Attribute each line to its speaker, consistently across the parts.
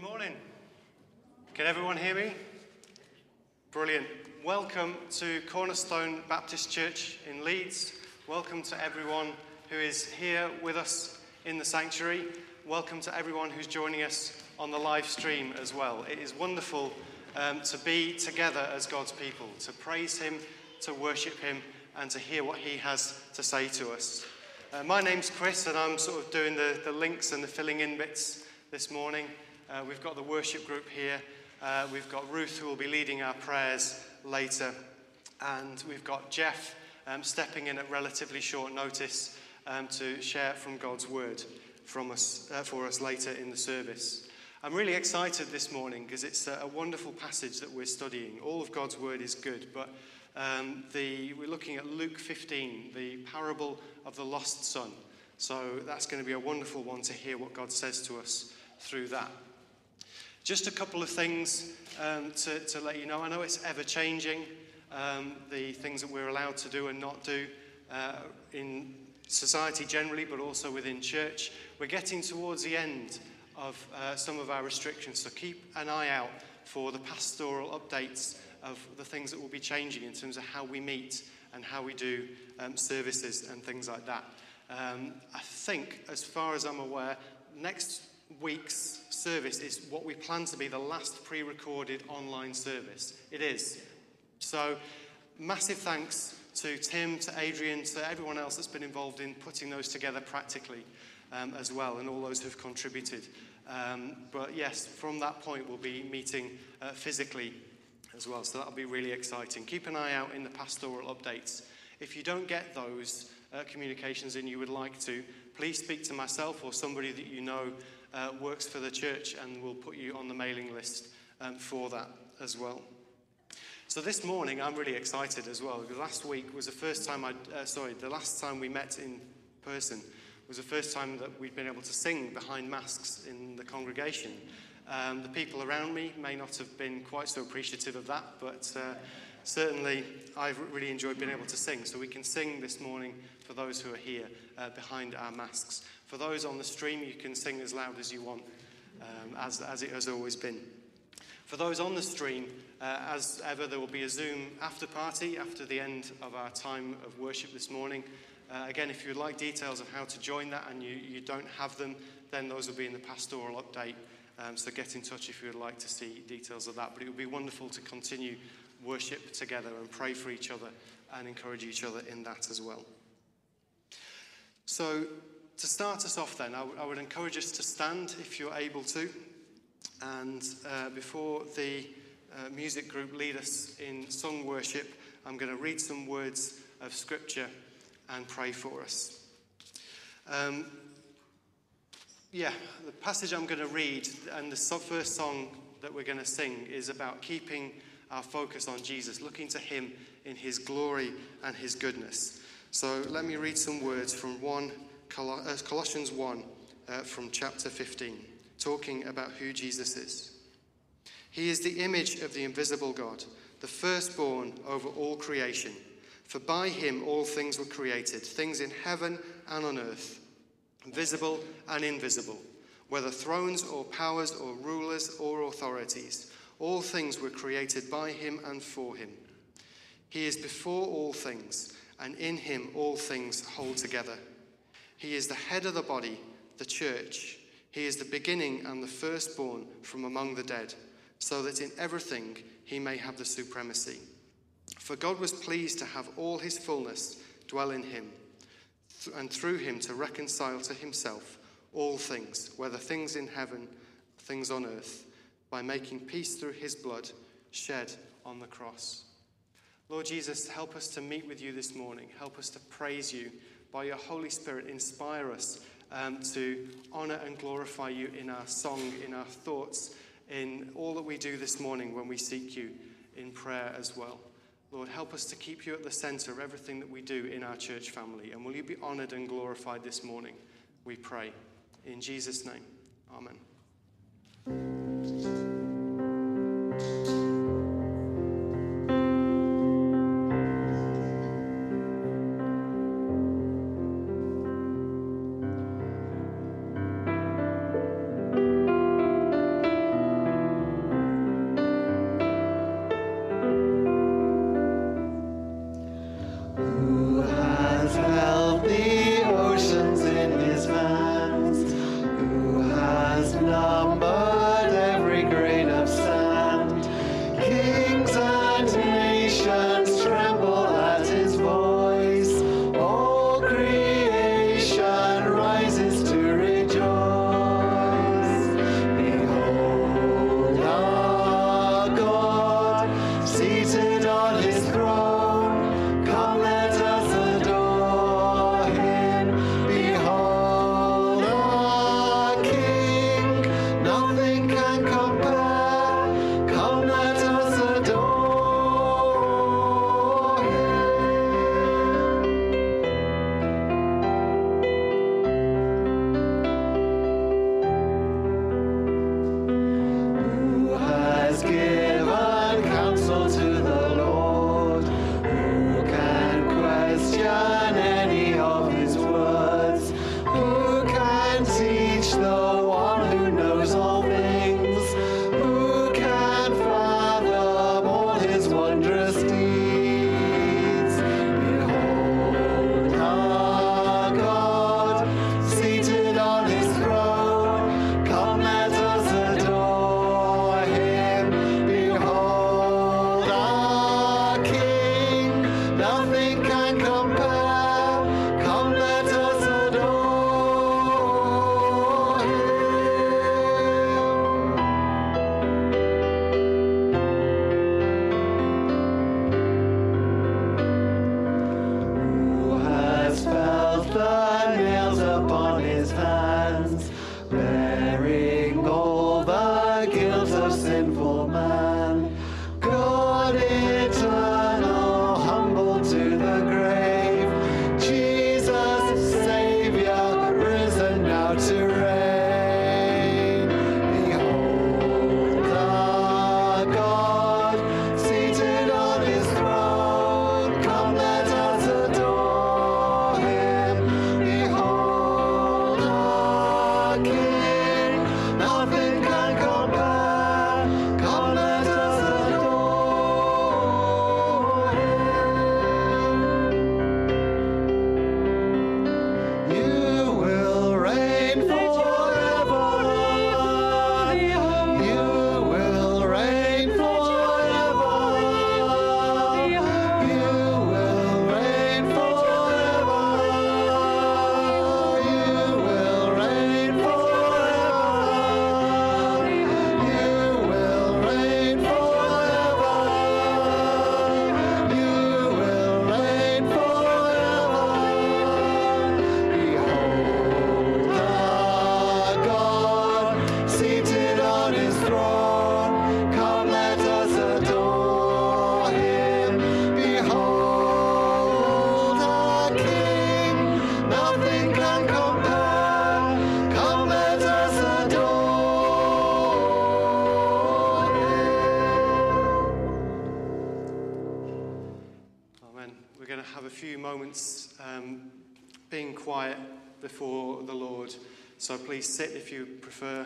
Speaker 1: Good morning. Can everyone hear me? Brilliant. Welcome to Cornerstone Baptist Church in Leeds. Welcome to everyone who is here with us in the sanctuary. Welcome to everyone who's joining us on the live stream as well. It is wonderful to be together as God's people, to praise him, to worship him, and to hear what he has to say to us. My name's Chris, and I'm sort of doing the links and the filling in bits this morning. We've got the worship group here. We've got Ruth, who will be leading our prayers later. And we've got Jeff stepping in at relatively short notice to share from God's word for us later in the service. I'm really excited this morning because it's a wonderful passage that we're studying. All of God's word is good, but we're looking at Luke 15, the parable of the lost son. So that's going to be a wonderful one to hear what God says to us through that. Just a couple of things to let you know. I know it's ever-changing, the things that we're allowed to do and not do in society generally, but also within church. We're getting towards the end of some of our restrictions, so keep an eye out for the pastoral updates of the things that will be changing in terms of how we meet and how we do services and things like that. I think, as far as I'm aware, next week's service is what we plan to be the last pre-recorded online service. It is. So massive thanks to Tim, to Adrian, to everyone else that's been involved in putting those together practically as well, and all those who've contributed. But yes, from that point we'll be meeting physically as well, so that'll be really exciting. Keep an eye out in the pastoral updates. If you don't get those communications and you would like to, please speak to myself or somebody that you know works for the church, and we'll put you on the mailing list for that as well. So this morning I'm really excited as well, because last week was the first time the last time we met in person was the first time that we'd been able to sing behind masks in the congregation. The people around me may not have been quite so appreciative of that, but certainly I've really enjoyed being able to sing. So we can sing this morning for those who are here behind our masks. For those on the stream, you can sing as loud as you want, as it has always been. For those on the stream, as ever, there will be a Zoom after party after the end of our time of worship this morning. Again, if you would like details of how to join that and you don't have them, then those will be in the pastoral update. So get in touch if you would like to see details of that. But it would be wonderful to continue worship together and pray for each other and encourage each other in that as well. So to start us off then, I would encourage us to stand if you're able to. And before the music group lead us in song worship, I'm going to read some words of scripture and pray for us. The passage I'm going to read and the first song that we're going to sing is about keeping our focus on Jesus, looking to him in his glory and his goodness. So let me read some words from Colossians 1 from chapter 15, talking about who Jesus is. He is the image of the invisible God, the firstborn over all creation. For by him all things were created, things in heaven and on earth, visible and invisible, whether thrones or powers or rulers or authorities. All things were created by him and for him. He is before all things, and in him all things hold together. He is the head of the body, the church. He is the beginning and the firstborn from among the dead, so that in everything he may have the supremacy. For God was pleased to have all his fullness dwell in him, and through him to reconcile to himself all things, whether things in heaven, things on earth, by making peace through his blood shed on the cross. Lord Jesus, help us to meet with you this morning. Help us to praise you. By your Holy Spirit, inspire us to honour and glorify you in our song, in our thoughts, in all that we do this morning when we seek you in prayer as well. Lord, help us to keep you at the centre of everything that we do in our church family. And will you be honoured and glorified this morning, we pray. In Jesus' name, amen. moments being quiet before the Lord. So please sit if you prefer.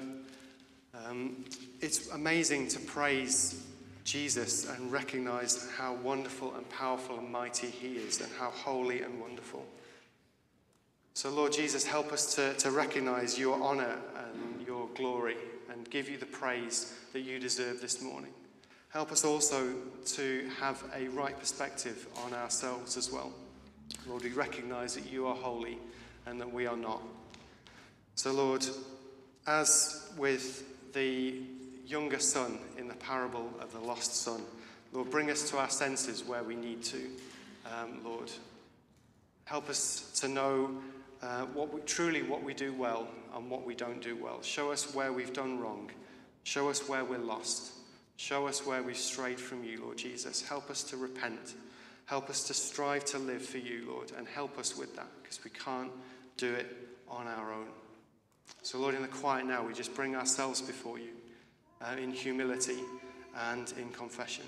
Speaker 1: It's amazing to praise Jesus and recognize how wonderful and powerful and mighty he is, and how holy and wonderful. So Lord Jesus, help us to recognize your honor and your glory and give you the praise that you deserve this morning. Help us also to have a right perspective on ourselves as well. Lord, we recognize that you are holy and that we are not. So Lord, as with the younger son in the parable of the lost son, Lord, bring us to our senses where we need to. Lord, help us to know what we do well and what we don't do well. Show us where we've done wrong. Show us where we're lost. Show us where we've strayed from you, Lord Jesus. Help us to repent. Help us to strive to live for you, Lord, and help us with that, because we can't do it on our own. So, Lord, in the quiet now, we just bring ourselves before you in humility and in confession.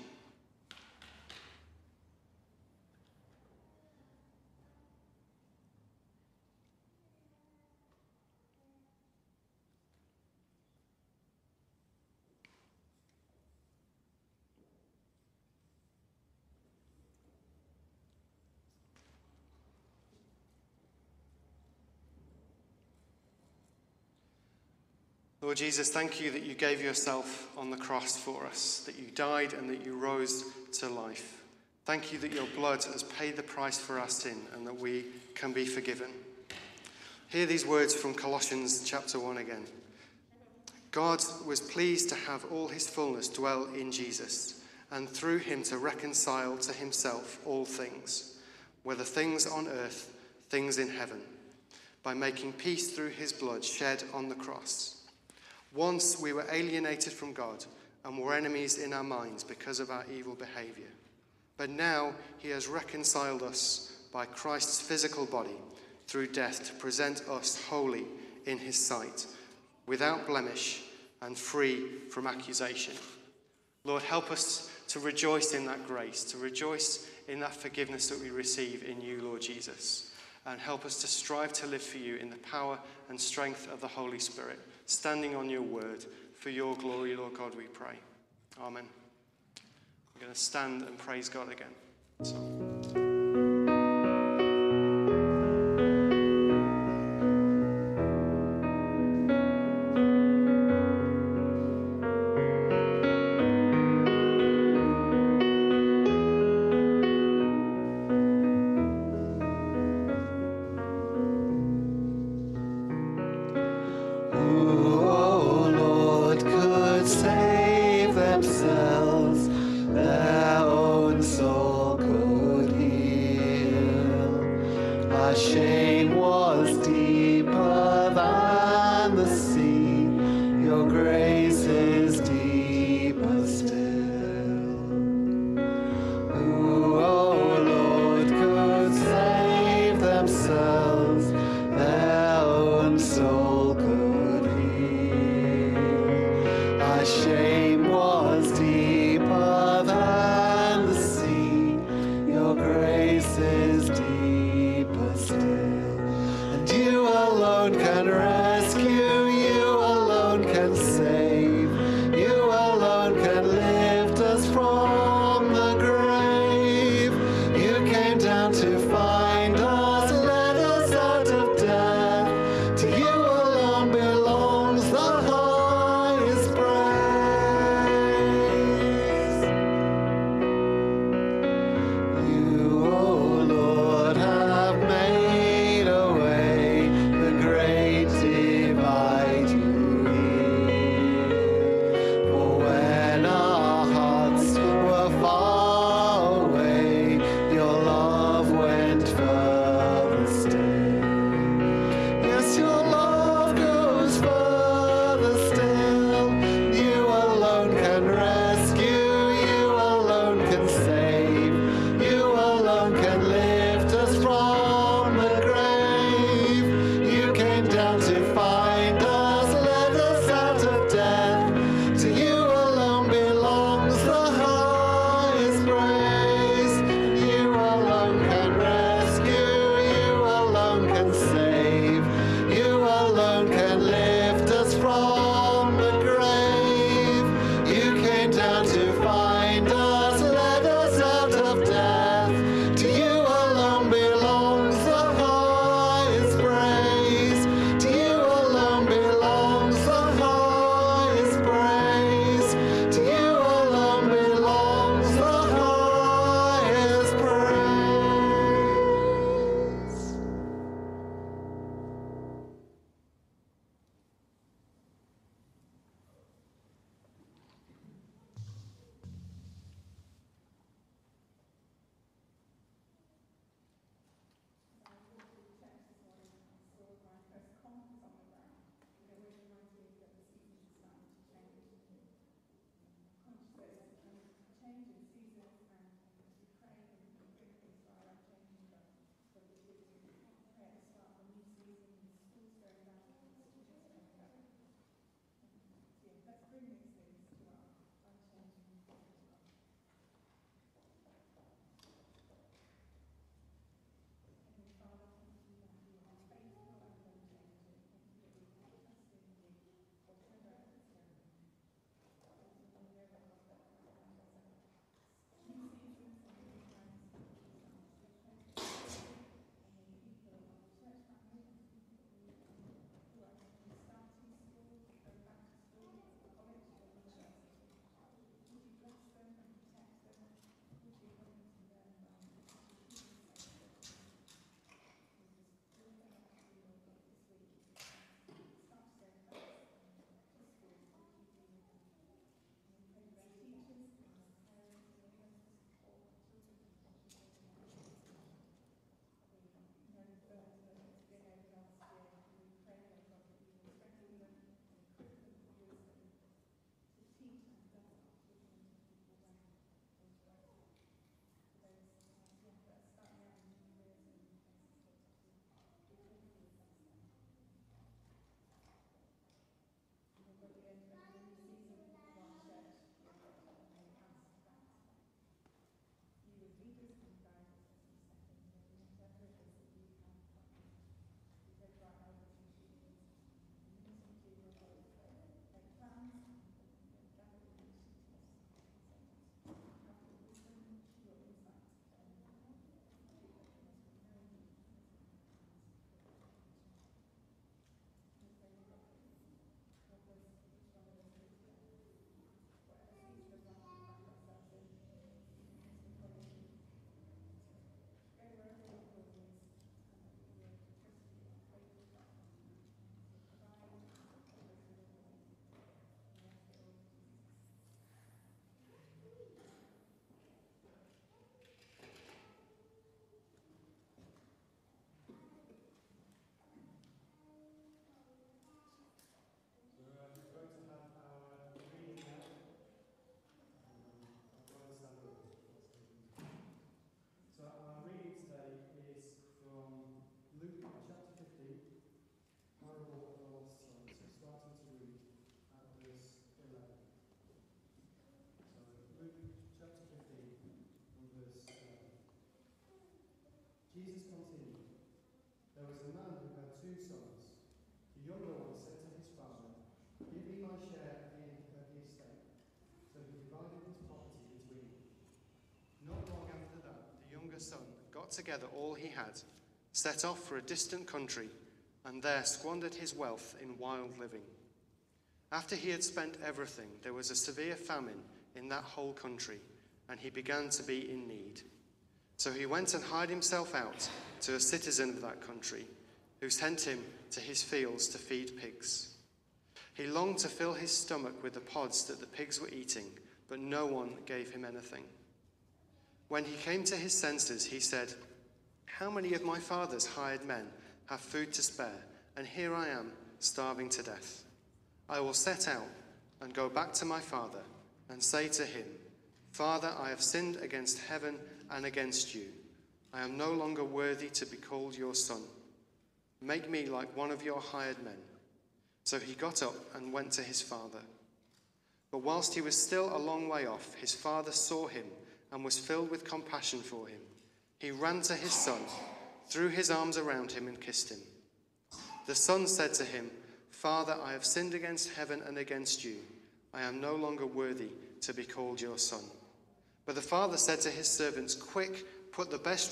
Speaker 1: Lord Jesus, thank you that you gave yourself on the cross for us, that you died and that you rose to life. Thank you that your blood has paid the price for our sin and that we can be forgiven. Hear these words from Colossians chapter 1 again. God was pleased to have all his fullness dwell in Jesus, and through him to reconcile to himself all things, whether things on earth, things in heaven, by making peace through his blood shed on the cross. Once we were alienated from God and were enemies in our minds because of our evil behavior. But now he has reconciled us by Christ's physical body through death to present us holy in his sight, without blemish and free from accusation. Lord, help us to rejoice in that grace, to rejoice in that forgiveness that we receive in you, Lord Jesus. And help us to strive to live for you in the power and strength of the Holy Spirit, standing on your word. For your glory, Lord God, we pray. Amen. We're going to stand and praise God again. So.
Speaker 2: To you alone belongs the highest praise.
Speaker 1: Jesus continued, "There was a man who had 2 sons. The younger one said to his father, 'Give me my share of the estate.' So he divided his property between them. Not long after that, the younger son got together all he had, set off for a distant country, and there squandered his wealth in wild living. After he had spent everything, there was a severe famine in that whole country, and he began to be in need. So he went and hired himself out to a citizen of that country, who sent him to his fields to feed pigs. He longed to fill his stomach with the pods that the pigs were eating, but no one gave him anything. When he came to his senses, he said, 'How many of my father's hired men have food to spare, and here I am, starving to death? I will set out and go back to my father and say to him, Father, I have sinned against heaven and against you. I am no longer worthy to be called your son. Make me like one of your hired men.' So he got up and went to his father. But whilst he was still a long way off, his father saw him and was filled with compassion for him. He ran to his son, threw his arms around him and kissed him. The son said to him, 'Father, I have sinned against heaven and against you. I am no longer worthy to be called your son.' But the father said to his servants, 'Quick, bring the best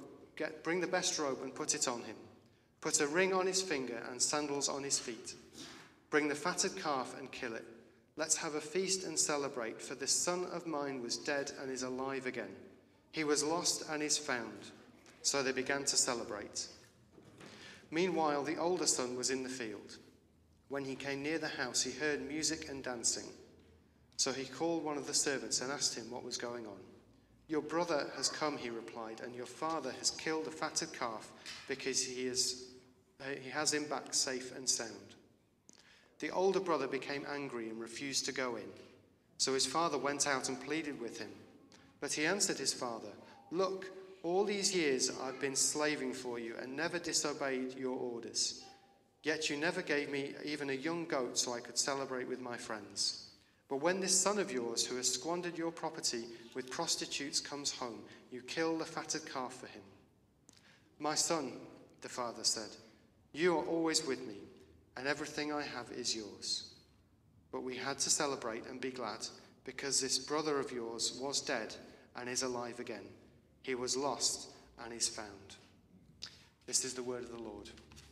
Speaker 1: robe and put it on him. Put a ring on his finger and sandals on his feet. Bring the fatted calf and kill it. Let's have a feast and celebrate, for this son of mine was dead and is alive again. He was lost and is found.' So they began to celebrate. Meanwhile, the older son was in the field. When he came near the house, he heard music and dancing. So he called one of the servants and asked him what was going on. 'Your brother has come,' he replied, 'and your father has killed a fatted calf because he has him back safe and sound.' The older brother became angry and refused to go in. So his father went out and pleaded with him. But he answered his father, 'Look, all these years I've been slaving for you and never disobeyed your orders. Yet you never gave me even a young goat so I could celebrate with my friends. But when this son of yours, who has squandered your property with prostitutes, comes home, you kill the fatted calf for him.' 'My son,' the father said, 'you are always with me, and everything I have is yours. But we had to celebrate and be glad, because this brother of yours was dead and is alive again. He was lost and is found.'" This is the word of the Lord.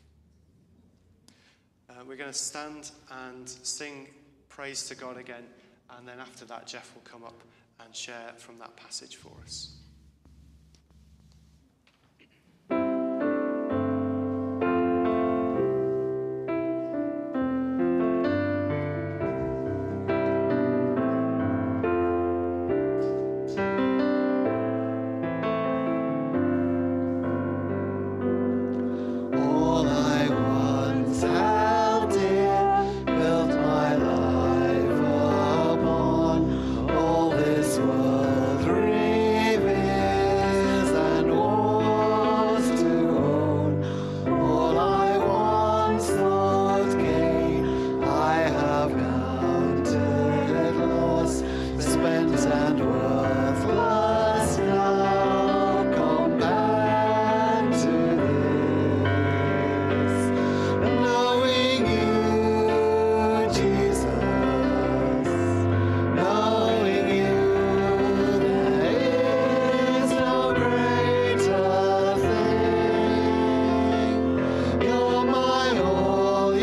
Speaker 1: We're going to stand and sing praise to God again, and then after that Jeff will come up and share from that passage for us.
Speaker 2: You're my all.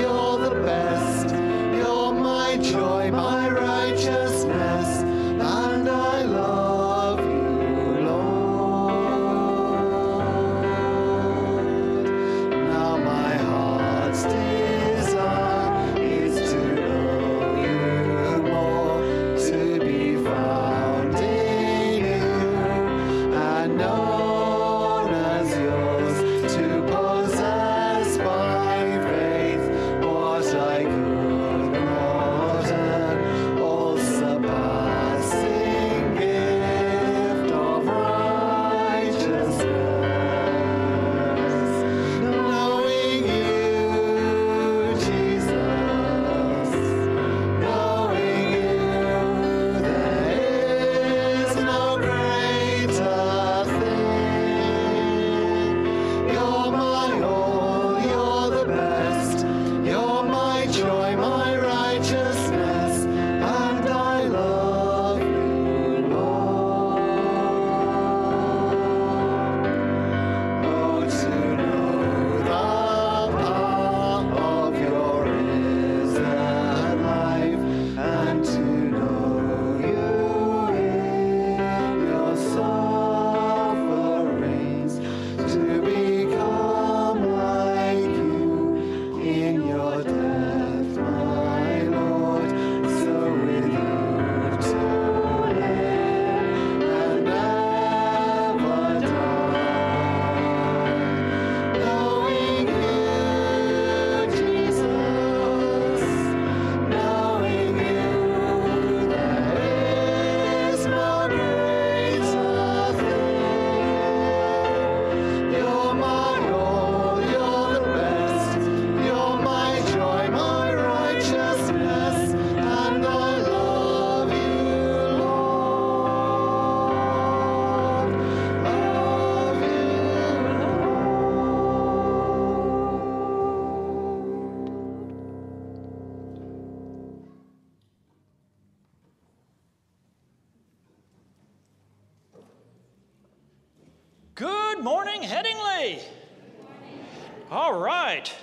Speaker 2: Good morning, Headingley. All right.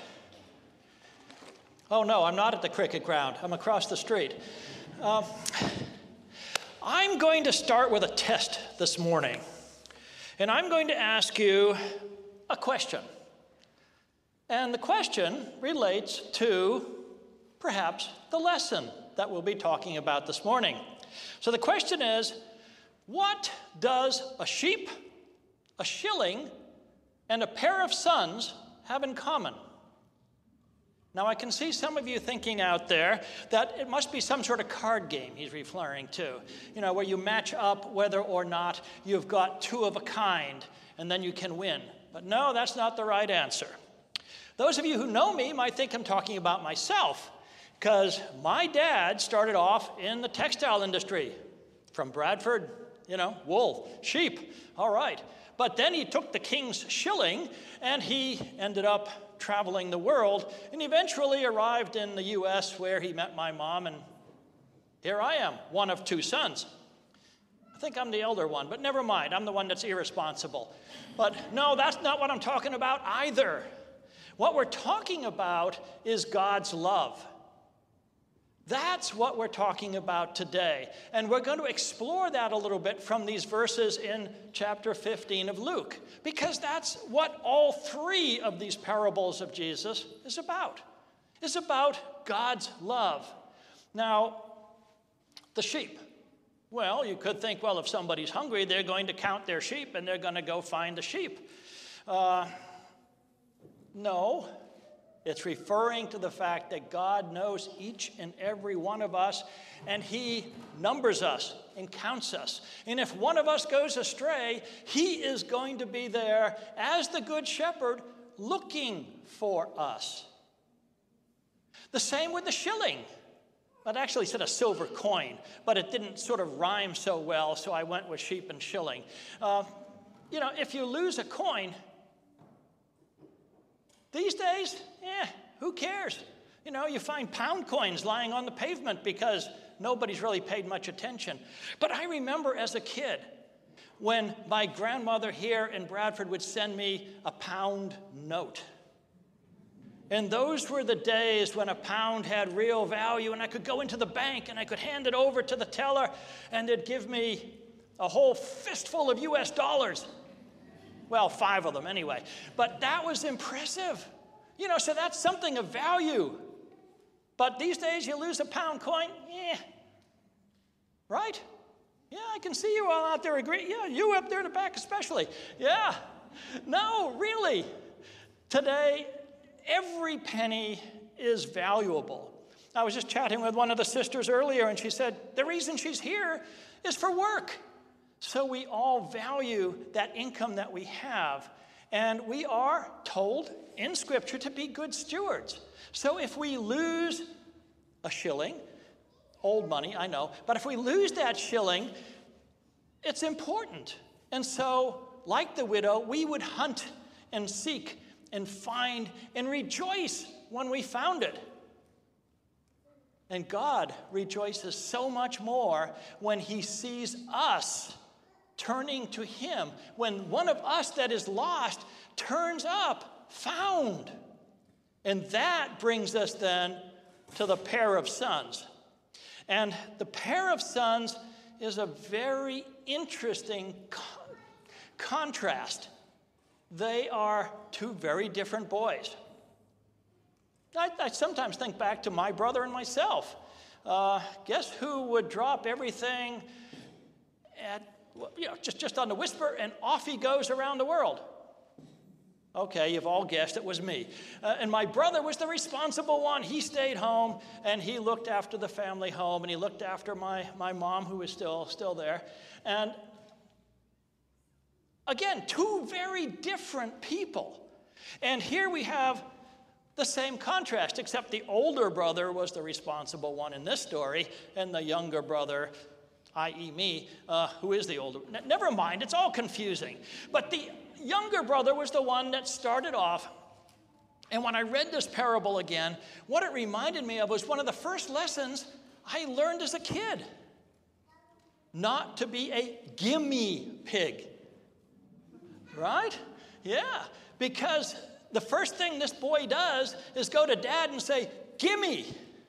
Speaker 2: Oh, no, I'm not at the cricket ground. I'm across the street. I'm going to start with a test this morning. And I'm going to ask you a question. And the question relates to, perhaps, the lesson that we'll be talking about this morning. So the question is, what does a sheep, a shilling, and a pair of sons have in common? Now, I can see some of you thinking out there that it must be some sort of card game he's referring to, where you match up whether or not you've got two of a kind, and then you can win. But no, that's not the right answer. Those of you who know me might think I'm talking about myself, because my dad started off in the textile industry from Bradford, wool, sheep, all right. But then he took the king's shilling, and he ended up traveling the world, and eventually arrived in the U.S. where he met my mom, and here I am, one of two sons. I think I'm the elder one, but never mind. I'm the one that's irresponsible. But no, that's not what I'm talking about either. What we're talking about is God's love. That's what we're talking about today. And we're going to explore that a little bit from these verses in chapter 15 of Luke, because that's what all three of these parables of Jesus is about. It's about God's love. Now, the sheep. Well, you could think, well, if somebody's hungry, they're going to count their sheep and they're going to go find the sheep. No. It's referring to the fact that God knows each and every one of us, and he numbers us and counts us. And if one of us goes astray, he is going to be there as the good shepherd looking for us. The same with the shilling. It actually said a silver coin, but it didn't sort of rhyme so well, so I went with sheep and shilling. If you lose a coin, these days, who cares? You find pound coins lying on the pavement because nobody's really paid much attention. But I remember as a kid when my grandmother here in Bradford would send me a pound note. And those were the days when a pound had real value, and I could go into the bank and I could hand it over to the teller, and they'd give me a whole fistful of US dollars. Well, 5 of them anyway. But that was impressive. So that's something of value. But these days, you lose a pound coin, right? Yeah, I can see you all out there agree. Yeah, you up there in the back especially. Yeah. No, really. Today, every penny is valuable. I was just chatting with one of the sisters earlier, and she said the reason she's here is for work. So we all value that income that we have, and we are told in Scripture to be good stewards. So if we lose a shilling, old money, I know, but if we lose that shilling, it's important. And so, like the widow, we would hunt and seek and find and rejoice when we found it. And God rejoices so much more when he sees us turning to him, when one of us that is lost turns up, found. And that brings us then to the pair of sons. And the pair of sons is a very interesting contrast. They are two very different boys. I sometimes think back to my brother and myself. Guess who would drop everything just on the whisper, and off he goes around the world? Okay, you've all guessed it was me. And my brother was the responsible one. He stayed home, and he looked after the family home, and he looked after my mom, who is still there. And again, two very different people. And here we have the same contrast, except the older brother was the responsible one in this story, and the younger brother, i.e. me, who is the older. Never mind, it's all confusing. But the younger brother was the one that started off. And when I read this parable again, what it reminded me of was one of the first lessons I learned as a kid. Not to be a gimme pig. Right? Yeah, because the first thing this boy does is go to Dad and say, give me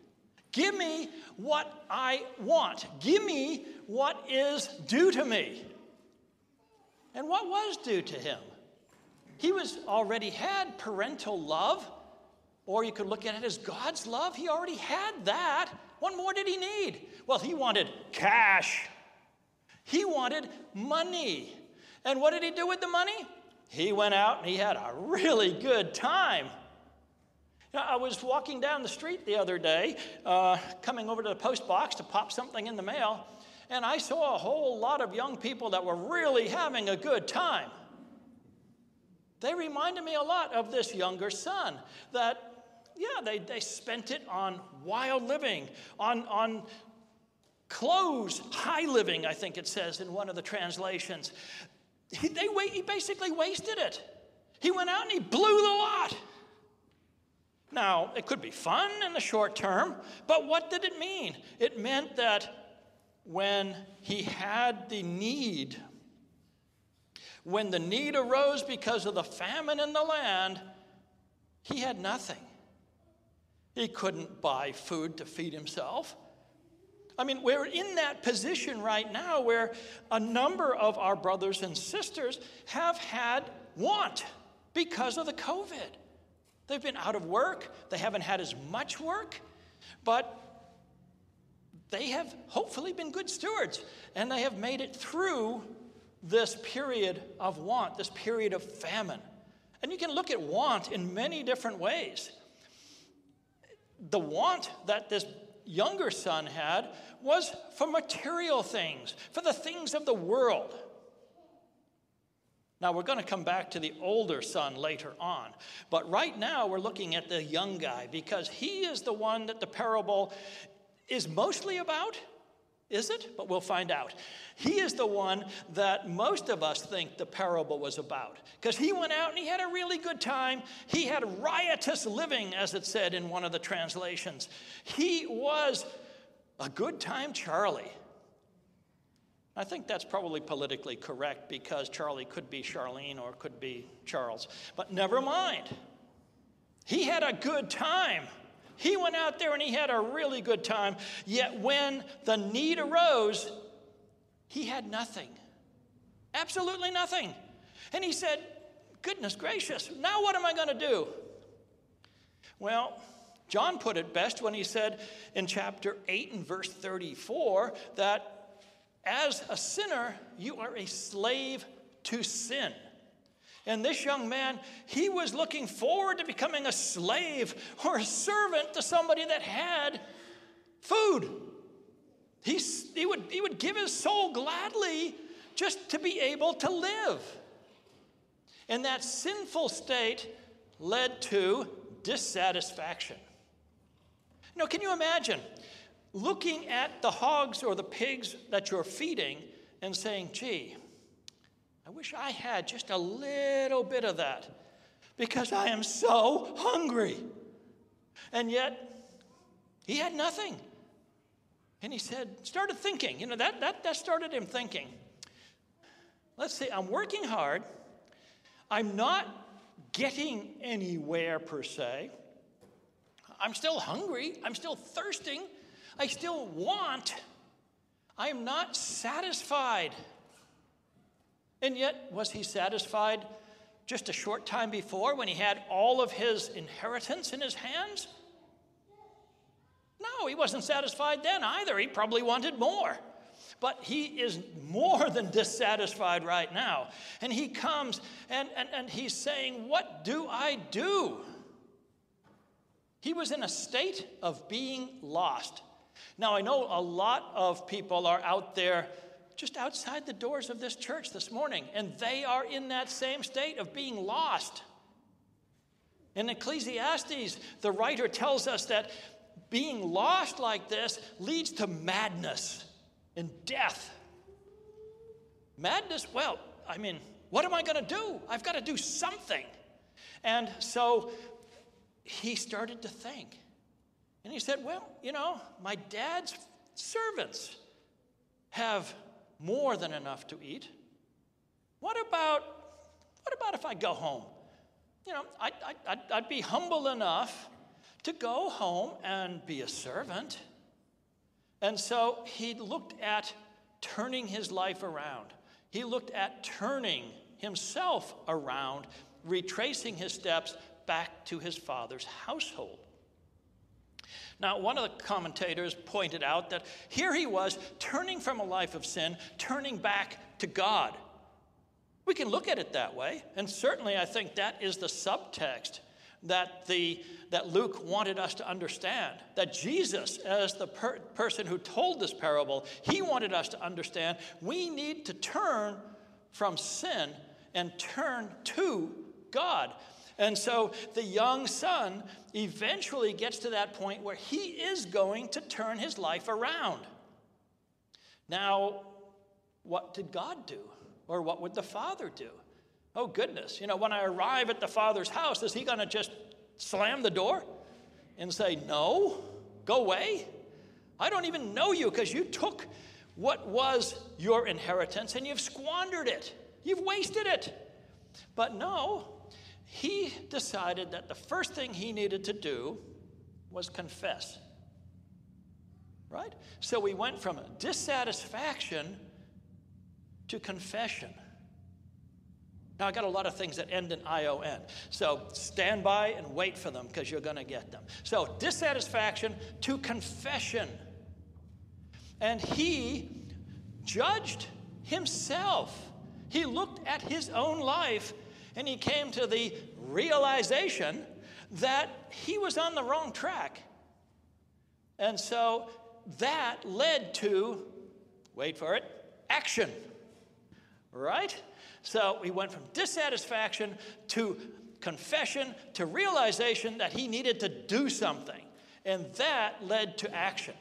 Speaker 2: what I want. Give me what is due to me. And what was due to him? He already had parental love, or you could look at it as God's love. He already had that. What more did he need? Well, he wanted cash. He wanted money. And what did he do with the money? He went out and he had a really good time. Now, I was walking down the street the other day, coming over to the post box to pop something in the mail, and I saw a whole lot of young people that were really having a good time. They reminded me a lot of this younger son that, yeah, they spent it on wild living, on clothes, high living, I think it says in one of the translations. He basically wasted it. He went out and he blew the lot. Now, it could be fun in the short term, but what did it mean? It meant that when he had the need, when the need arose because of the famine in the land, he had nothing. He couldn't buy food to feed himself. I mean, we're in that position right now where a number of our brothers and sisters have had want because of the COVID. They've been out of work. They haven't had as much work, but they have hopefully been good stewards, and they have made it through this period of want, this period of famine. And you can look at want in many different ways. The want that this younger son had was for material things, for the things of the world. Now, we're going to come back to the older son later on. But right now, we're looking at the young guy because he is the one that the parable is mostly about. Is it? But we'll find out. He is the one that most of us think the parable was about because he went out and he had a really good time. He had riotous living, as it said in one of the translations. He was a good time Charlie. I think that's probably politically correct because Charlie could be Charlene or could be Charles. But never mind. He had a good time. He went out there and he had a really good time. Yet when the need arose, he had nothing. Absolutely nothing. And he said, goodness gracious, now what am I going to do? Well, John put it best when he said in chapter 8 and verse 34 that as a sinner, you are a slave to sin. And this young man, he was looking forward to becoming a slave or a servant to somebody that had food. He would give his soul gladly just to be able to live. And that sinful state led to dissatisfaction. Now, can you imagine looking at the hogs or the pigs that you're feeding and saying, gee, I wish I had just a little bit of that because I am so hungry. And yet, he had nothing. And he started thinking, that started him thinking. Let's see, I'm working hard. I'm not getting anywhere per se. I'm still hungry. I'm still thirsting. I still want. I am not satisfied. And yet, was he satisfied just a short time before when he had all of his inheritance in his hands? No, he wasn't satisfied then either. He probably wanted more. But he is more than dissatisfied right now. And he comes and he's saying, what do I do? He was in a state of being lost. Now, I know a lot of people are out there just outside the doors of this church this morning, and they are in that same state of being lost. In Ecclesiastes, the writer tells us that being lost like this leads to madness and death. Madness, well, what am I going to do? I've got to do something. And so he started to think. And he said, well, my dad's servants have more than enough to eat. What about What about if I go home? You know, I'd be humble enough to go home and be a servant. And so he looked at turning his life around. He looked at turning himself around, retracing his steps back to his father's household. Now, one of the commentators pointed out that here he was turning from a life of sin, turning back to God. We can look at it that way, and certainly I think that is the subtext that Luke wanted us to understand. That Jesus, as the person who told this parable, he wanted us to understand we need to turn from sin and turn to God. And so the young son eventually gets to that point where he is going to turn his life around. Now, what did God do? Or what would the father do? Oh, goodness. You know, when I arrive at the father's house, is he going to just slam the door and say, no, go away? I don't even know you because you took what was your inheritance and you've squandered it. You've wasted it. But no, he decided that the first thing he needed to do was confess. Right? So we went from dissatisfaction to confession. Now, I got a lot of things that end in I-O-N. So stand by and wait for them because you're going to get them. So dissatisfaction to confession. And he judged himself. He looked at his own life and he came to the realization that he was on the wrong track. And so that led to, wait for it, action. Right? So we went from dissatisfaction to confession to realization that he needed to do something. And that led to action.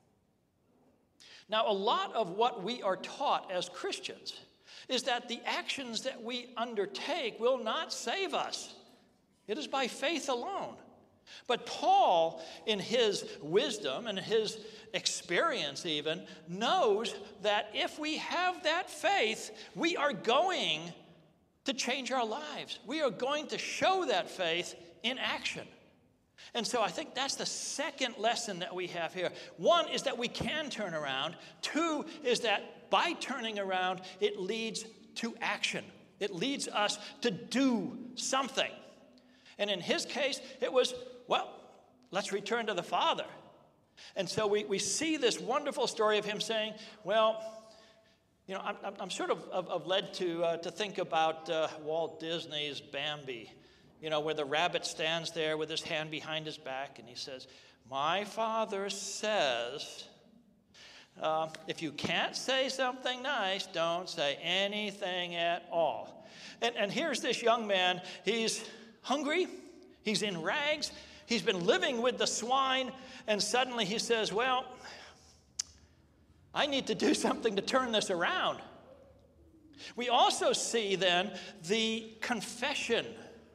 Speaker 2: Now, a lot of what we are taught as Christians is that the actions that we undertake will not save us. It is by faith alone. But Paul, in his wisdom and his experience even, knows that if we have that faith, we are going to change our lives. We are going to show that faith in action. And so I think that's the second lesson that we have here. One is that we can turn around. Two is that by turning around, it leads to action. It leads us to do something. And in his case, it was, well, let's return to the Father. And so we see this wonderful story of him saying, well, you know, I'm sort of led to think about Walt Disney's Bambi, you know, where the rabbit stands there with his hand behind his back and he says, my father says, if you can't say something nice, don't say anything at all. And here's this young man, he's hungry, he's in rags, he's been living with the swine, and suddenly he says, well, I need to do something to turn this around. We also see then the confession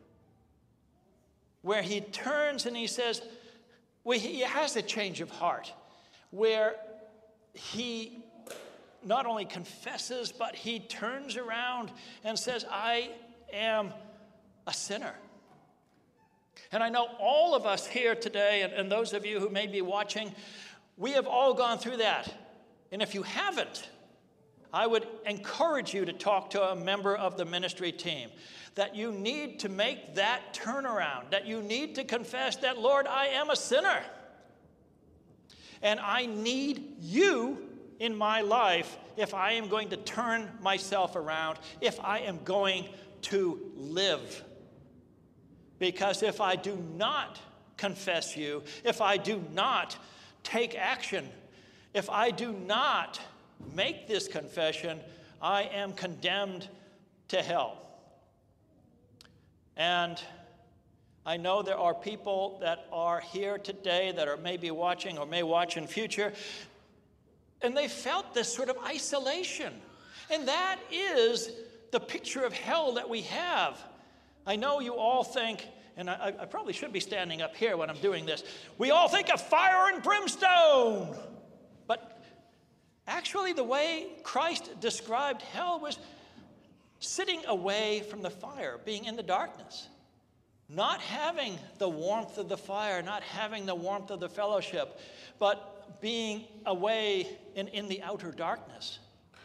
Speaker 2: where he turns and he says, well, he has a change of heart, where he not only confesses, but he turns around and says, I am a sinner. And I know all of us here today, and those of you who may be watching, we have all gone through that. And if you haven't, I would encourage you to talk to a member of the ministry team, that you need to make that turnaround, that you need to confess that, Lord, I am a sinner. And I need you in my life if I am going to turn myself around, if I am going to live. Because if I do not confess you, if I do not take action, if I do not make this confession, I am condemned to hell. And I know there are people that are here today that are maybe watching or may watch in future, and they felt this sort of isolation. And that is the picture of hell that we have. I know you all think, and I probably should be standing up here when I'm doing this, we all think of fire and brimstone. But actually the way Christ described hell was sitting away from the fire, being in the darkness, not having the warmth of the fire, not having the warmth of the fellowship, but being away in the outer darkness.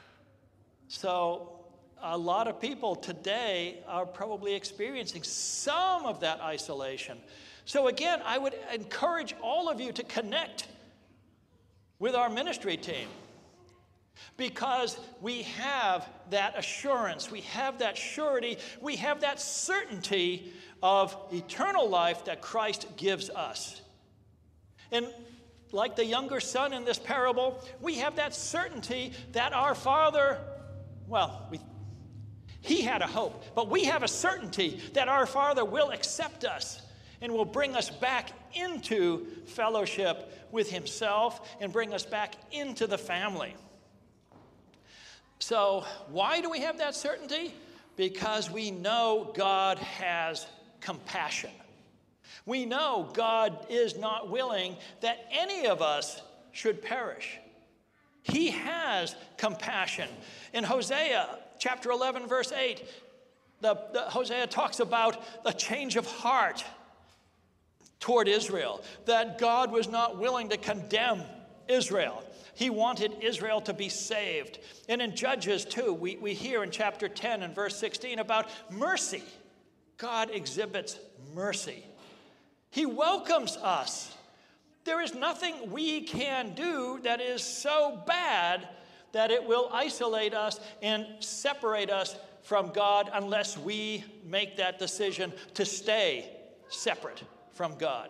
Speaker 2: So a lot of people today are probably experiencing some of that isolation. So again, I would encourage all of you to connect with our ministry team, because we have that assurance, we have that surety, we have that certainty of eternal life that Christ gives us. And like the younger son in this parable, we have that certainty that our Father, he had a hope, but we have a certainty that our Father will accept us and will bring us back into fellowship with himself and bring us back into the family. So why do we have that certainty? Because we know God has compassion. We know God is not willing that any of us should perish. He has compassion. In Hosea chapter 11, verse 8, Hosea talks about the change of heart toward Israel, that God was not willing to condemn Israel. He wanted Israel to be saved. And in Judges 2, we hear in chapter 10 and verse 16 about mercy. God exhibits mercy. He welcomes us. There is nothing we can do that is so bad that it will isolate us and separate us from God unless we make that decision to stay separate from God.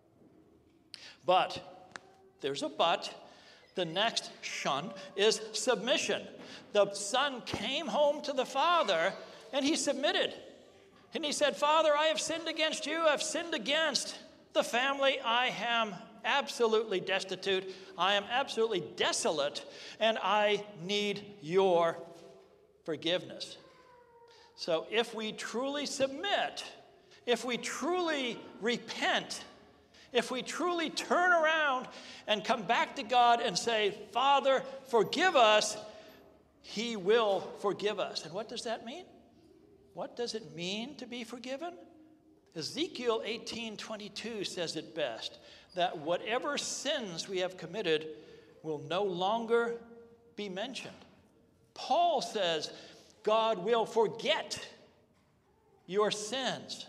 Speaker 2: But, there's a but, the next shun is submission. The son came home to the father and he submitted. And he said, Father, I have sinned against you. I've sinned against the family. I am absolutely destitute. I am absolutely desolate. And I need your forgiveness. So if we truly submit, if we truly repent, if we truly turn around and come back to God and say, Father, forgive us, he will forgive us. And what does that mean? What does it mean to be forgiven? Ezekiel 18:22 says it best, that whatever sins we have committed will no longer be mentioned. Paul says God will forget your sins.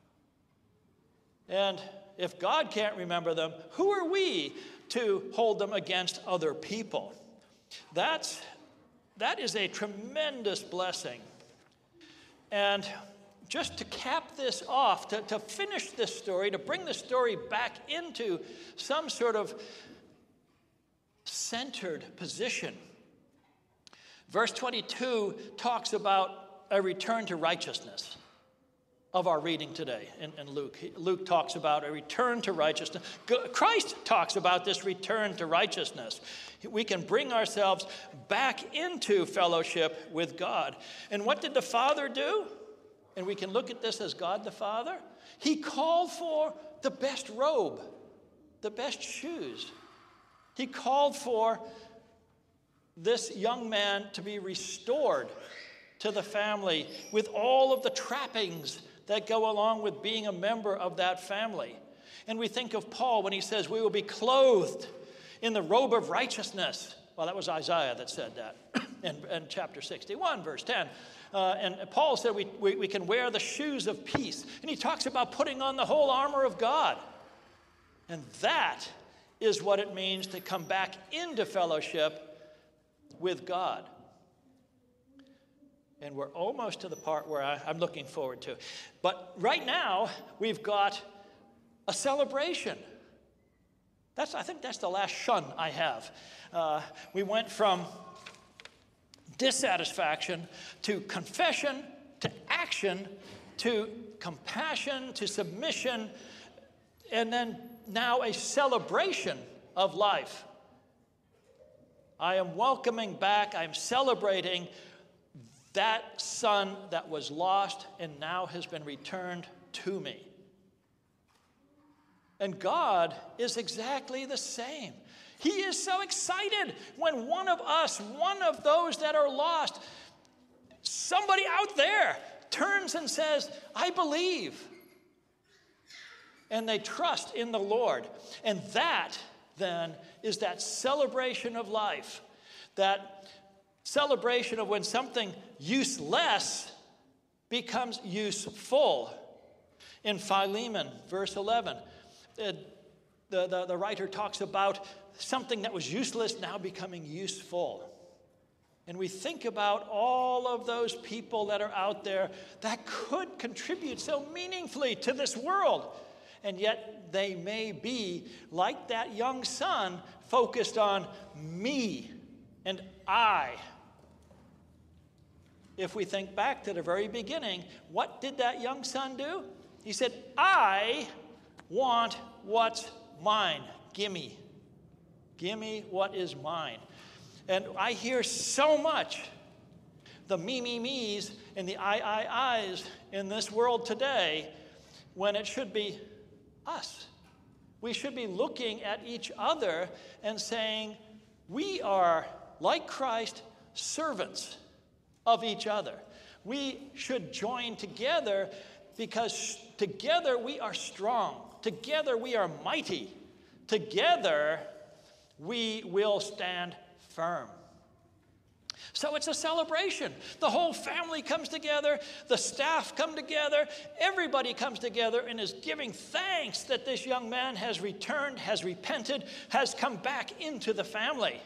Speaker 2: And if God can't remember them, who are we to hold them against other people? That is a tremendous blessing. And just to cap this off, to finish this story, to bring the story back into some sort of centered position, verse 22 talks about a return to righteousness of our reading today in Luke. Luke talks about a return to righteousness. Christ talks about this return to righteousness. We can bring ourselves back into fellowship with God. And what did the Father do? And we can look at this as God the Father. He called for the best robe, the best shoes. He called for this young man to be restored to the family with all of the trappings that go along with being a member of that family. And we think of Paul when he says, we will be clothed in the robe of righteousness. Well, that was Isaiah that said that in chapter 61, verse 10. And Paul said we can wear the shoes of peace. And he talks about putting on the whole armor of God. And that is what it means to come back into fellowship with God. And we're almost to the part where I'm looking forward to. But right now, we've got a celebration. I think that's the last shun I have. We went from dissatisfaction to confession to action to compassion to submission, and then now a celebration of life. I am welcoming back, I'm celebrating that son that was lost and now has been returned to me. And God is exactly the same. He is so excited when one of us, one of those that are lost, somebody out there turns and says, I believe. And they trust in the Lord. And that, then, is that celebration of life. That celebration of when something useless becomes useful. In Philemon, verse 11, the writer talks about something that was useless now becoming useful. And we think about all of those people that are out there that could contribute so meaningfully to this world. And yet they may be, like that young son, focused on me and I. If we think back to the very beginning, what did that young son do? He said, I want what's mine. Gimme. Gimme what is mine. And I hear so much the me-me's and the I-I's in this world today when it should be us. We should be looking at each other and saying, we are, like Christ, servants of each other. We should join together because together we are strong. Together we are mighty. Together we will stand firm. So it's a celebration. The whole family comes together. The staff come together. Everybody comes together and is giving thanks that this young man has returned, has repented, has come back into the family.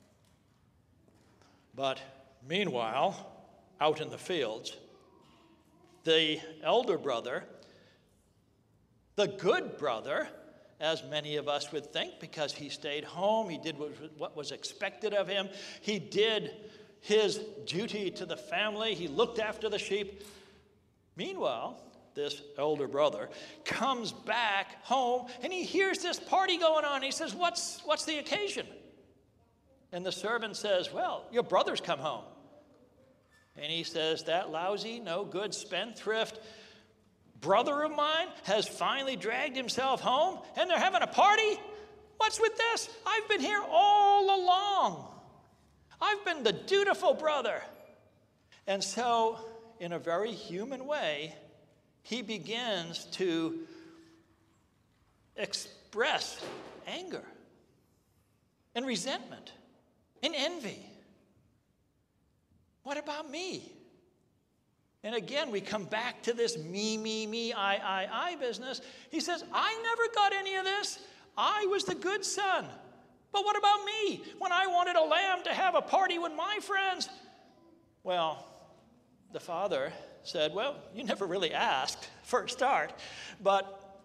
Speaker 2: But meanwhile, out in the fields, the elder brother, the good brother, as many of us would think, because he stayed home, he did what was expected of him, he did his duty to the family, he looked after the sheep. Meanwhile, this elder brother comes back home and he hears this party going on. He says, what's the occasion? And the servant says, well, your brother's come home. And he says, that lousy, no good spendthrift brother of mine has finally dragged himself home and they're having a party? What's with this? I've been here all along. I've been the dutiful brother. And so, in a very human way, he begins to express anger and resentment and envy. What about me? And again, we come back to this me, I business. He says, I never got any of this. I was the good son. But what about me? When I wanted a lamb to have a party with my friends? Well, the father said, well, you never really asked for a start. But,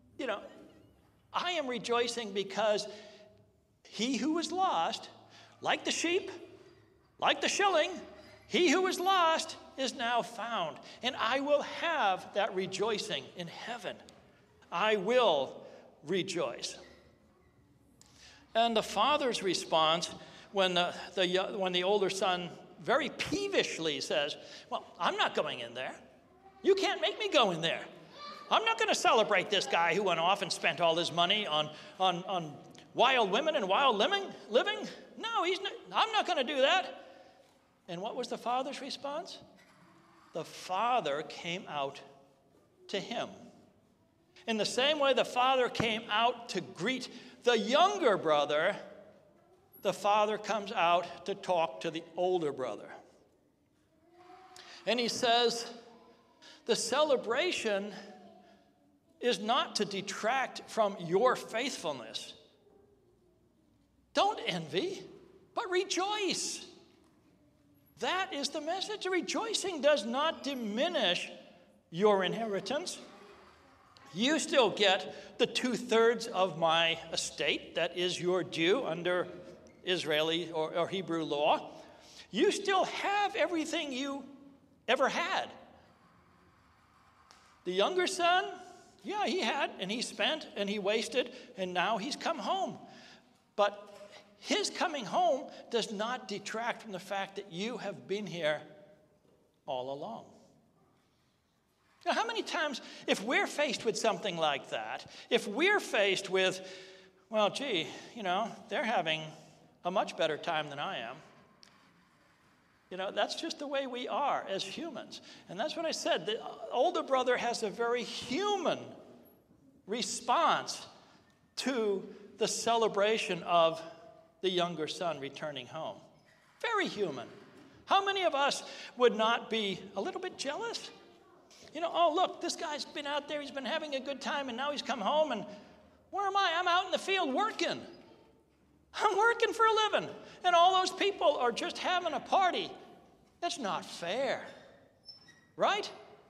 Speaker 2: I am rejoicing because he who was lost, like the sheep, like the shilling, he who was lost is now found. And I will have that rejoicing in heaven. I will rejoice. And the father's response when the older son very peevishly says, well, I'm not going in there. You can't make me go in there. I'm not going to celebrate this guy who went off and spent all his money on wild women and wild living. No, I'm not going to do that. And what was the father's response? The father came out to him. In the same way the father came out to greet the younger brother, the father comes out to talk to the older brother. And he says, the celebration is not to detract from your faithfulness. Don't envy, but rejoice. That is the message. Rejoicing does not diminish your inheritance. You still get the 2/3 of my estate that is your due under Israeli or Hebrew law. You still have everything you ever had. The younger son, yeah, he had, and he spent, and he wasted, and now he's come home. But his coming home does not detract from the fact that you have been here all along. Now, how many times, if we're faced with something like that, if we're faced with, well, gee, they're having a much better time than I am. You know, that's just the way we are as humans. And that's what I said. The older brother has a very human response to the celebration of the younger son returning home. Very human. How many of us would not be a little bit jealous? You know, oh, look, this guy's been out there, he's been having a good time, and now he's come home, and where am I? I'm out in the field working. I'm working for a living. And all those people are just having a party. That's not fair. Right?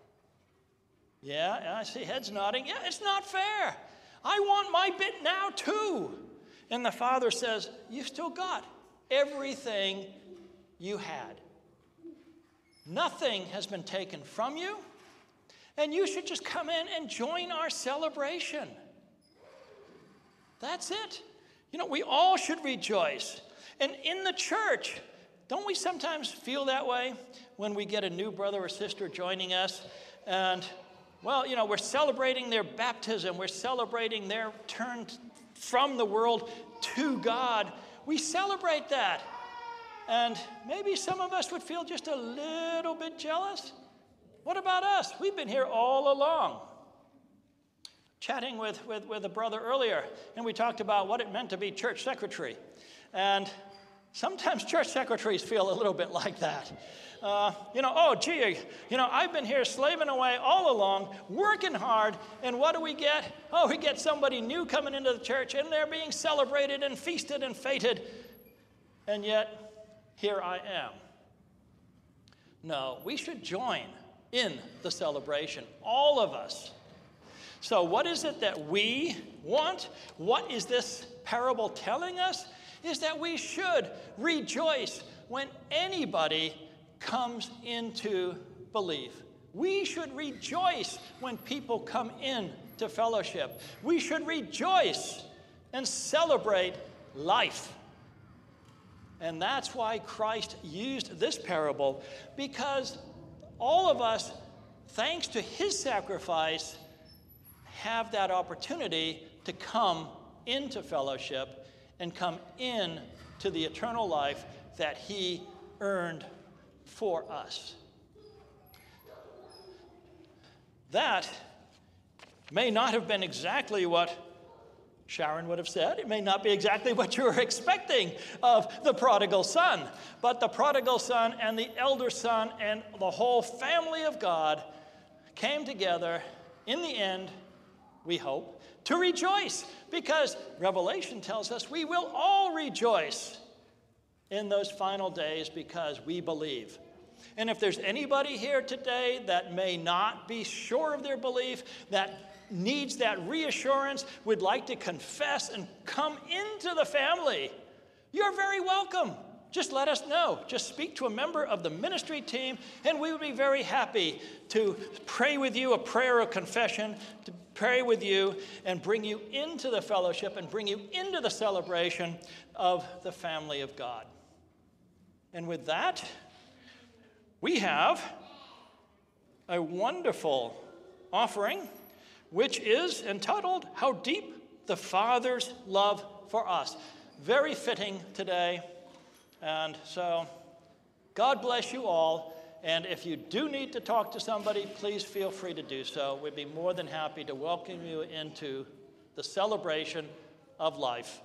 Speaker 2: Yeah, I see heads nodding. Yeah, it's not fair. I want my bit now too. And the father says, you still got everything you had. Nothing has been taken from you. And you should just come in and join our celebration. That's it. You know, we all should rejoice. And in the church, don't we sometimes feel that way when we get a new brother or sister joining us? And, well, you know, we're celebrating their baptism. We're celebrating their turn from the world to God. We celebrate that. And maybe some of us would feel just a little bit jealous. What about us? We've been here all along. Chatting with a brother earlier, and we talked about what it meant to be church secretary. And sometimes church secretaries feel a little bit like that. You know, oh, gee, you know, I've been here slaving away all along, working hard, and what do we get? Oh, we get somebody new coming into the church, and they're being celebrated and feasted and feted, and yet here I am. No, we should join in the celebration, all of us. So what is it that we want? What is this parable telling us? Is that we should rejoice when anybody comes into belief. We should rejoice when people come in to fellowship. We should rejoice and celebrate life. And that's why Christ used this parable, because all of us, thanks to his sacrifice, have that opportunity to come into fellowship and come in to the eternal life that he earned for us. That may not have been exactly what Sharon would have said. It may not be exactly what you were expecting of the prodigal son. But the prodigal son and the elder son and the whole family of God came together in the end, we hope, to rejoice. Because Revelation tells us we will all rejoice in those final days because we believe. And if there's anybody here today that may not be sure of their belief, that needs that reassurance, would like to confess and come into the family, you're very welcome. Just let us know. Just speak to a member of the ministry team, and we would be very happy to pray with you a prayer of confession, to pray with you and bring you into the fellowship and bring you into the celebration of the family of God. And with that, we have a wonderful offering, which is entitled, How Deep the Father's Love for Us. Very fitting today. And so, God bless you all. And if you do need to talk to somebody, please feel free to do so. We'd be more than happy to welcome you into the celebration of life.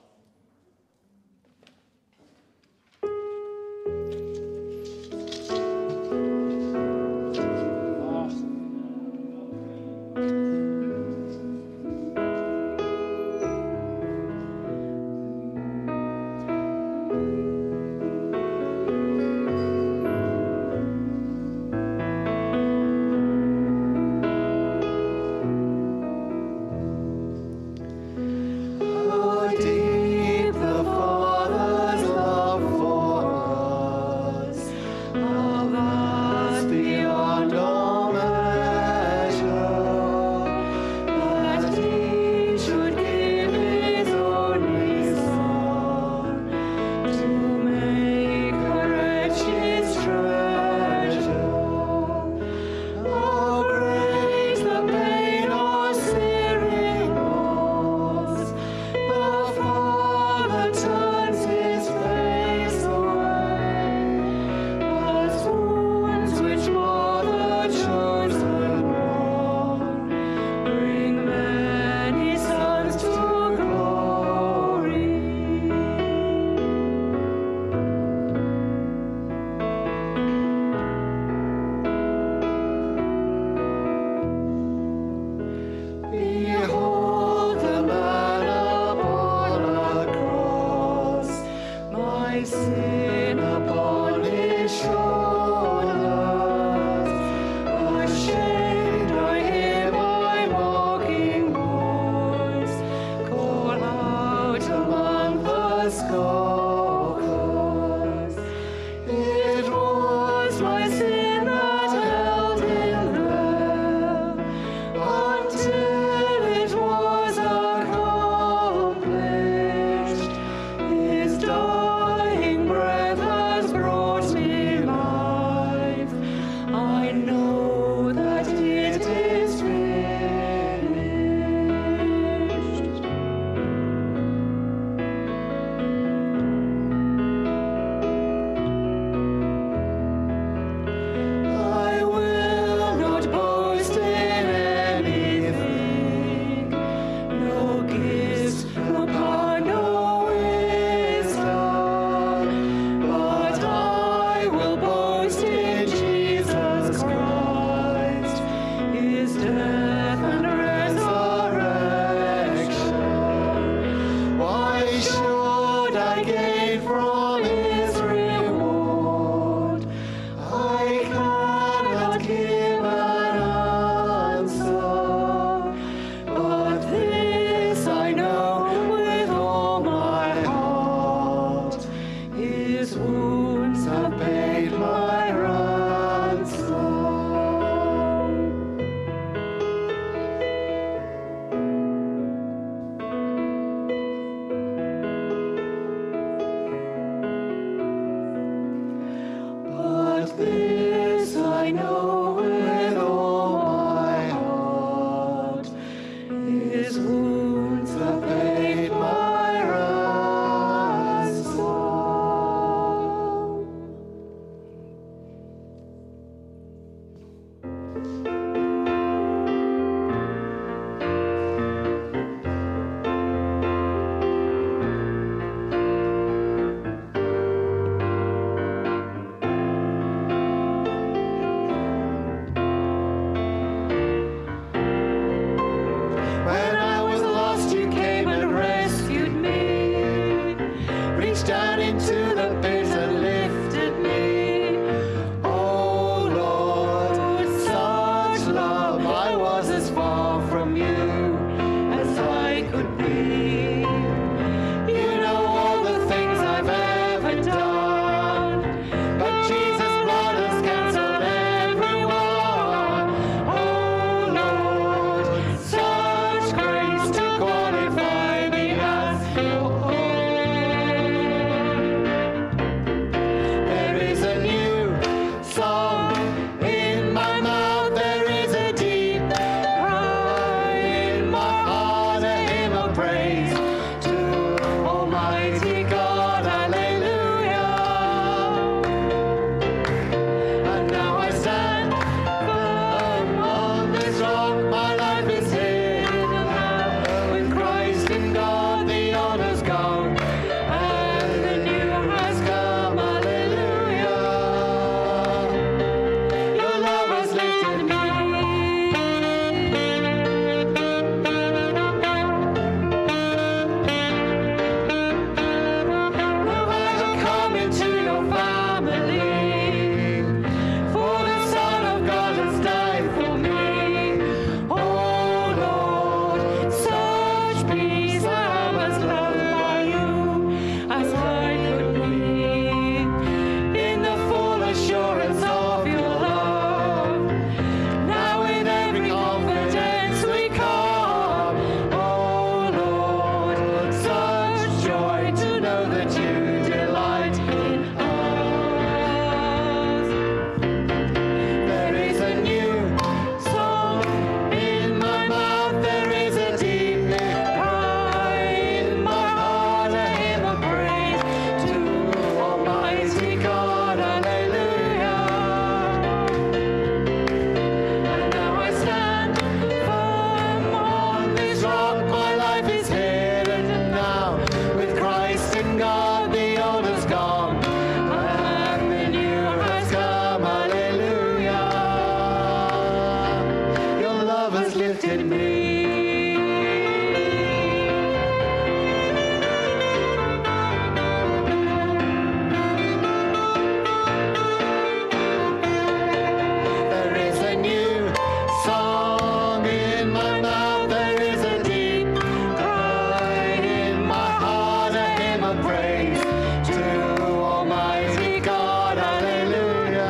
Speaker 3: the praise to Almighty God. Hallelujah.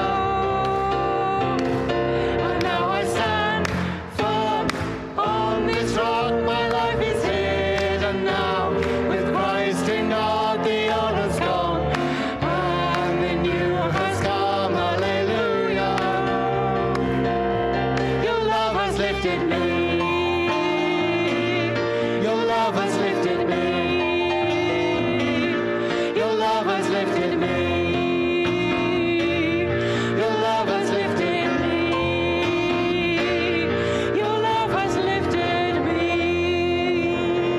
Speaker 3: And now I stand firm on this rock. My life is hidden now. With Christ in God, the old has gone, and the new has come. Hallelujah. Your love has lifted me. Your love has lifted me. Your love has lifted me. Your love has lifted me. Your love has lifted me.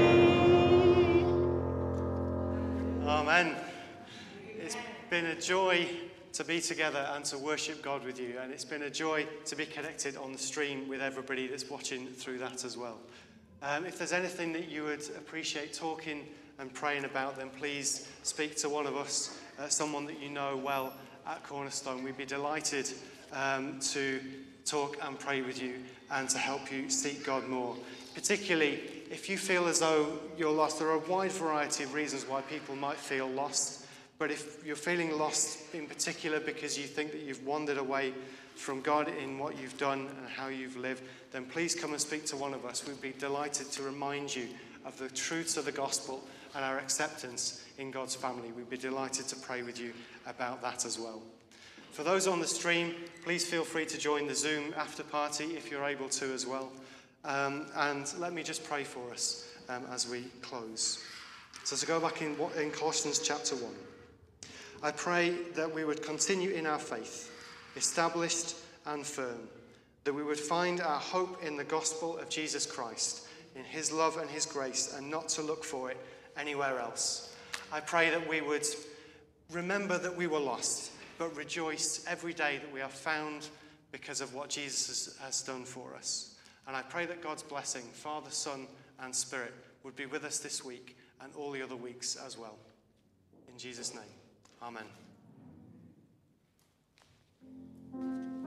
Speaker 1: Amen. It's been a joy to be together and to worship God with you, and it's been a joy to be connected on the stream with everybody that's watching through that as well. If there's anything that you would appreciate talking and praying about, then please speak to one of us, someone that you know well at Cornerstone. We'd be delighted to talk and pray with you and to help you seek God more. Particularly if you feel as though you're lost. There are a wide variety of reasons why people might feel lost, but if you're feeling lost in particular because you think that you've wandered away from God in what you've done and how you've lived, then please come and speak to one of us. We'd be delighted to remind you of the truths of the gospel and our acceptance in God's family. We'd be delighted to pray with you about that as well. For those on the stream, please feel free to join the Zoom after party if you're able to as well. And let me just pray for us as we close. So to go back in Colossians chapter 1, I pray that we would continue in our faith, established and firm, that we would find our hope in the gospel of Jesus Christ, in his love and his grace, and not to look for it anywhere else. I pray that we would remember that we were lost, but rejoice every day that we are found because of what Jesus has done for us. And I pray that God's blessing, Father, Son, and Spirit, would be with us this week and all the other weeks as well. In Jesus' name, amen.